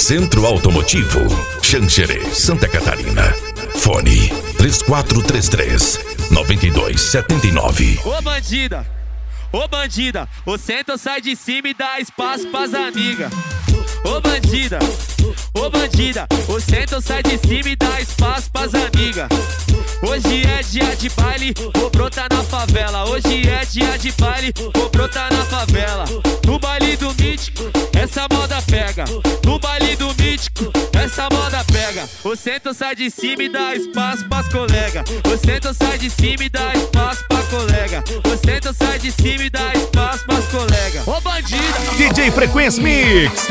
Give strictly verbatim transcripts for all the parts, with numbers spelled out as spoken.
Centro Automotivo, Xanxerê, Santa Catarina. Fone três quatro três três, nove dois sete nove. Ô bandida, ô bandida, ô senta ou sai de cima e dá espaço pras amigas. Ô bandida, ô bandida, ô senta ou sai de cima e dá espaço pras amigas. Hoje é dia de baile, vou brotar na favela. Hoje é dia de baile, vou brotar na favela. No baile do Mítico, essa moda pega. No baile do Mítico, essa moda pega. Ô senta ou sai de cima e dá espaço pras colega. Ô senta ou sai de cima e dá espaço pra colega. Ô senta ou sai de cima e dá espaço pras colega. Ô bandida, D J Frequência Mix.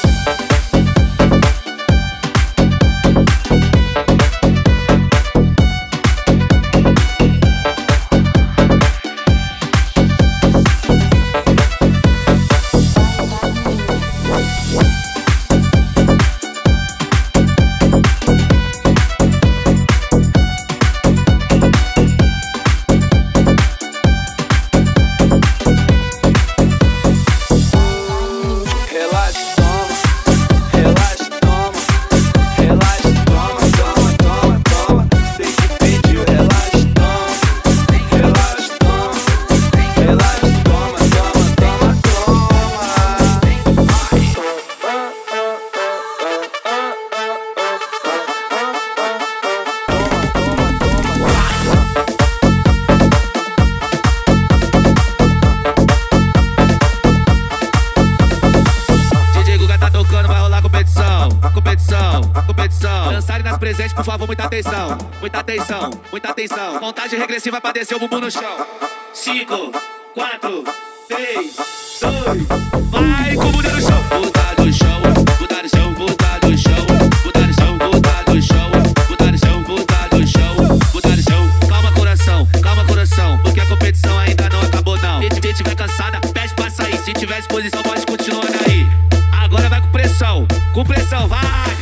presente, por favor, muita atenção, muita atenção, muita atenção. Contagem regressiva pra descer o bumbum no chão. Cinco, quatro, três, dois, vai com o bumbum no chão. Buta no chão, buta no chão, buta no chão, buta no chão, buta no chão, buta no chão, buta no chão, buta no chão. Calma coração, calma coração, porque a competição ainda não acabou não. Se tiver cansada, pede pra sair. Se tiver disposição, pode continuar aí. Agora vai com pressão, com pressão, vai.